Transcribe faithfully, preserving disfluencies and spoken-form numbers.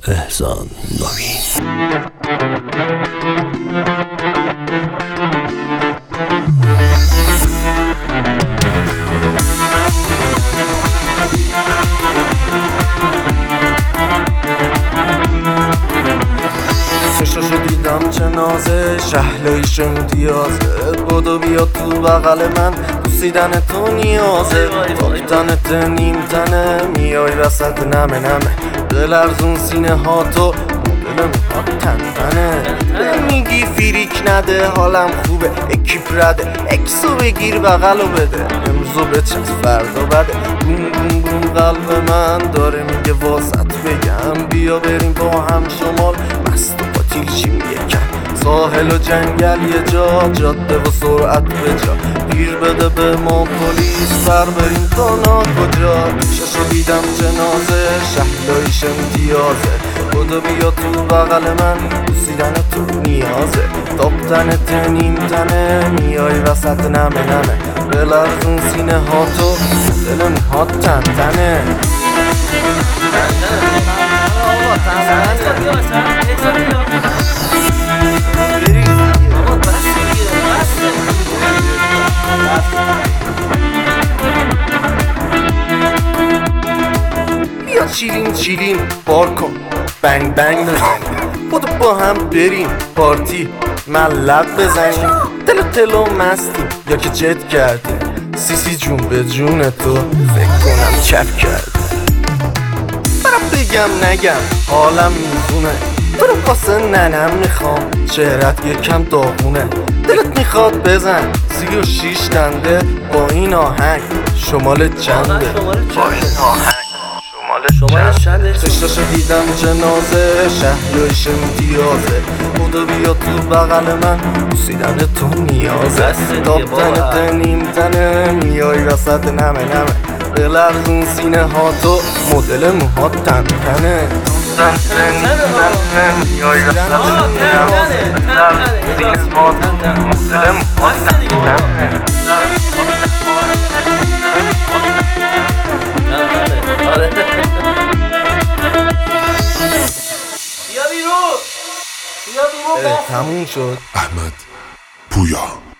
احسان نوین. چشاشو دیدم چه نازه، شهلایش امتیازه، بدو بیا تو بغل من، بوسیدن تو نیازه، تاکتنت نیم تنه، میای وسط نمه نمه، دلرزون سینه ها تو مدل موهات تن تنه. میگی فریک نده حالم خوبه، اکیپ رده، اکسو بگیر بغلو بده، امروزو بچست فردا بده. بوم بوم بوم قلب من داره میگه واسط بگم، بیا بریم با هم شمال مست و پاتیل شیم یکم، ساحل و جنگل یه جا، جاده و سرعت به جا، گیر بده به ما پلیس بر بریم تا ناکجا. ششو دیدم جنازه، شهلایش امتیازه، بدو بیا تو بغل من، بوسیدن تو نیازه، تاپتنت نیم تنه، میای وسط نمه نمه، بلرزون سینه ها تو دل موهات تن تنه. بیا چیلین چیلین بار کن، بنگ بنگ بزنیم، بودو با هم بریم پارتی ملق بزنیم، دل تلو مستیم یا که جد کردیم، سیسی جون به جون تو فکر کنم کف کرده. برم بگم نگم حالم میزونه، تو رو واسه ننم میخوام، چهرت یکم داغونه، دلت میخواد بزن سی و شیش دنده با این آهنگ، شمال چنده با این آهنگ شمال چنده. چشتاشو دیدم جنازه، شهلایش امتیازه، بودو بیا تو بغل من، بوسیدن تو نیازه، تاپتنت نیم تنه، میای وسط نمه نمه، بلرزون سینه ها تو مدل موهات تن تنه. میای وسط نمه بلرزون سینه ها تو مدل موهات تن تنه. بیا بیرون بیا بیرون تموم شد. احمد پویا.